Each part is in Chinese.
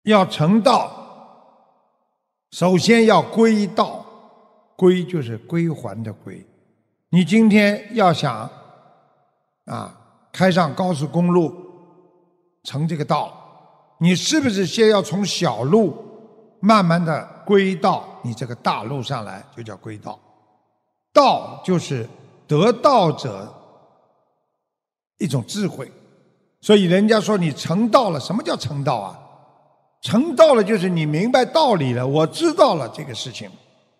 要成道，首先要归道，归就是归还的归。你今天要想开上高速公路，成这个道，你是不是先要从小路慢慢的归到你这个大路上来，就叫归道。道就是得道者一种智慧，所以人家说你成道了，什么叫成道啊？成道了就是你明白道理了，我知道了这个事情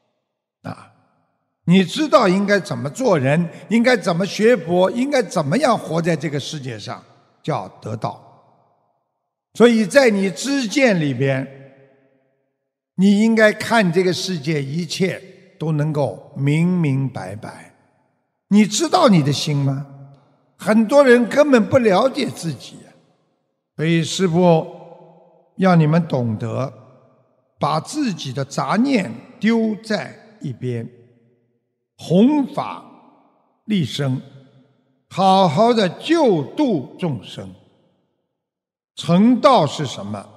你知道应该怎么做人，应该怎么学佛，应该怎么样活在这个世界上，叫得道。所以在你知见里边，你应该看这个世界一切都能够明明白白。你知道你的心吗？很多人根本不了解自己，所以师父要你们懂得把自己的杂念丢在一边，弘法利生，好好的救度众生。成道是什么？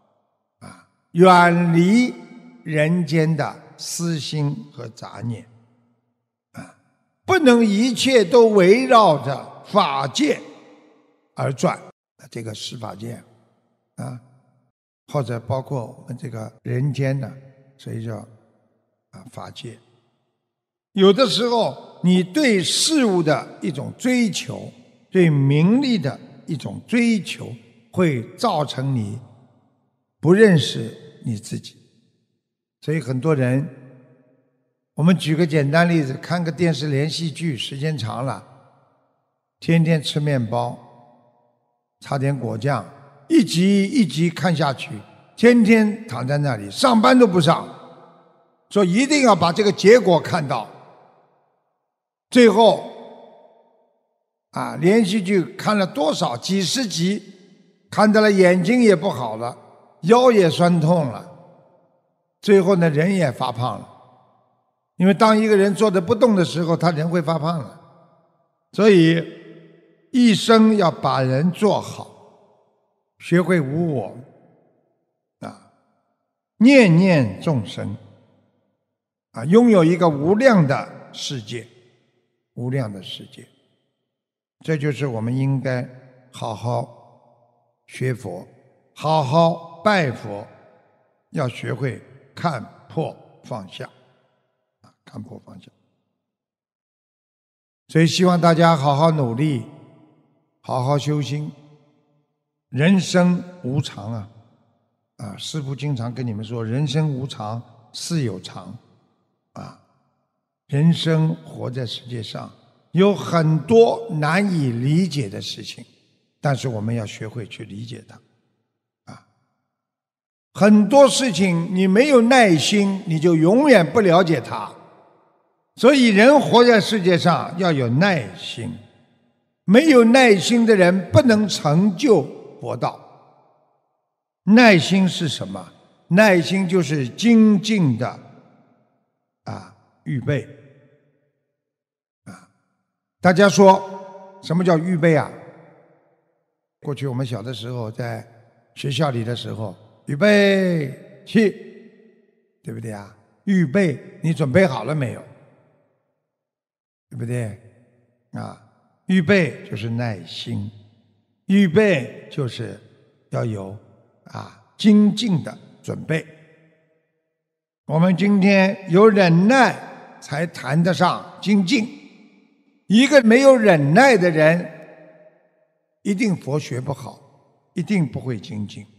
远离人间的私心和杂念不能一切都围绕着法界而转，这个十法界或者包括我们这个人间的，所以叫法界。有的时候你对事物的一种追求，对名利的一种追求，会造成你不认识你自己。所以很多人，我们举个简单例子，看个电视连续剧时间长了，天天吃面包，擦点果酱，一集一集看下去，天天躺在那里，上班都不上，说一定要把这个结果看到。最后连续剧看了多少几十集，看到了眼睛也不好了，腰也酸痛了，最后呢人也发胖了。因为当一个人坐着不动的时候，他人会发胖了。所以一生要把人做好，学会无我念念众生拥有一个无量的世界，无量的世界。这就是我们应该好好学佛，好好拜佛，要学会看破放下，看破放下。所以希望大家好好努力，好好修心。人生无常师父经常跟你们说，人生无常，事有常人生活在世界上有很多难以理解的事情，但是我们要学会去理解它很多事情你没有耐心，你就永远不了解它。所以人活在世界上要有耐心，没有耐心的人不能成就佛道。耐心是什么？耐心就是精进的预备大家说什么叫预备啊？过去我们小的时候在学校里的时候，预备起，对不对啊？预备，你准备好了没有？对不对预备就是耐心，预备就是要有精进的准备。我们今天有忍耐才谈得上精进，一个没有忍耐的人一定佛学不好，一定不会精进。